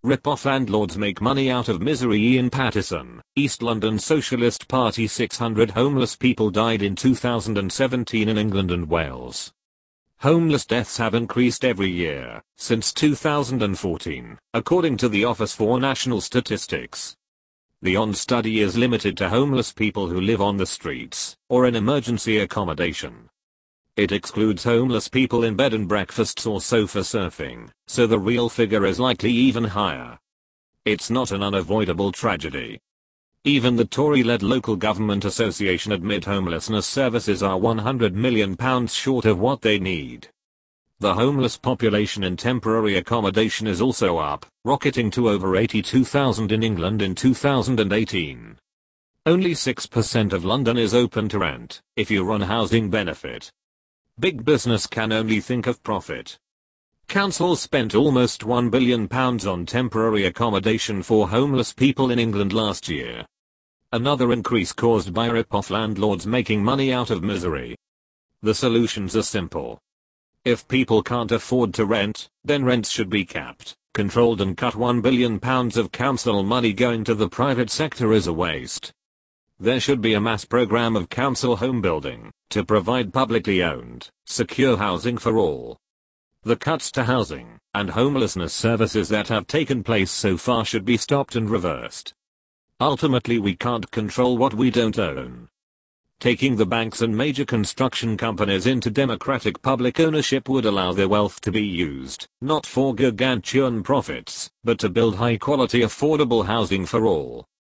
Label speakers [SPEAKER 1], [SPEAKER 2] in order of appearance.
[SPEAKER 1] Rip-off landlords make money out of misery. Ian Pattison, East London Socialist Party. 600 homeless people died in 2017 in England and Wales. Homeless deaths have increased every year since 2014, according to the Office for National Statistics. The ON study is limited to homeless people who live on the streets or in emergency accommodation. It excludes homeless people in bed and breakfasts or sofa surfing, so the real figure is likely even higher. It's not an unavoidable tragedy. Even the Tory-led Local Government Association admit homelessness services are £100 million short of what they need. The homeless population in temporary accommodation is also up, rocketing to over 82,000 in England in 2018. Only 6% of London is open to rent, if you run housing benefit. Big business can only think of profit. Councils spent almost £1 billion on temporary accommodation for homeless people in England last year. Another increase caused by rip-off landlords making money out of misery. The solutions are simple. If people can't afford to rent, then rents should be capped, controlled, and cut. £1 billion of council money going to the private sector is a waste. There should be a mass program of council home building to provide publicly owned, secure housing for all. The cuts to housing and homelessness services that have taken place so far should be stopped and reversed. Ultimately, we can't control what we don't own. Taking the banks and major construction companies into democratic public ownership would allow their wealth to be used, not for gargantuan profits, but to build high-quality affordable housing for all.